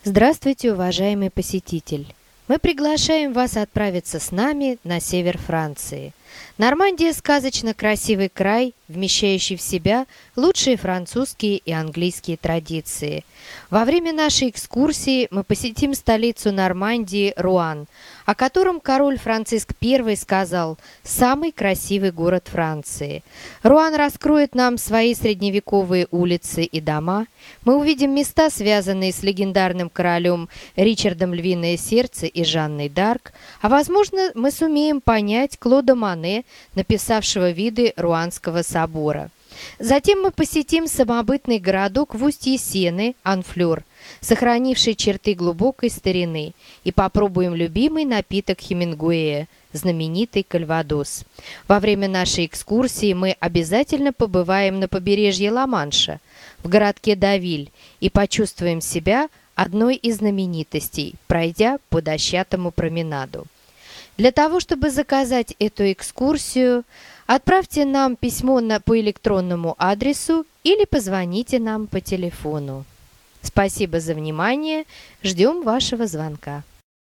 Здравствуйте, уважаемый посетитель! Мы приглашаем вас отправиться с нами на север Франции. Нормандия – сказочно красивый край, вмещающий в себя лучшие французские и английские традиции. Во время нашей экскурсии мы посетим столицу Нормандии – Руан, о котором король Франциск I сказал «самый красивый город Франции». Руан раскроет нам свои средневековые улицы и дома. Мы увидим места, связанные с легендарным королем Ричардом Львиное Сердце и Жанной д'Арк, а возможно мы сумеем понять Клода Мане, написавшего виды Руанского собора. Затем мы посетим самобытный городок в устье Сены, Анфлёр, сохранивший черты глубокой старины, и попробуем любимый напиток Хемингуэя – знаменитый кальвадос. Во время нашей экскурсии мы обязательно побываем на побережье Ла-Манша, в городке Давиль, и почувствуем себя одной из знаменитостей, пройдя по дощатому променаду. Для того, чтобы заказать эту экскурсию, отправьте нам письмо по электронному адресу или позвоните нам по телефону. Спасибо за внимание, ждем вашего звонка.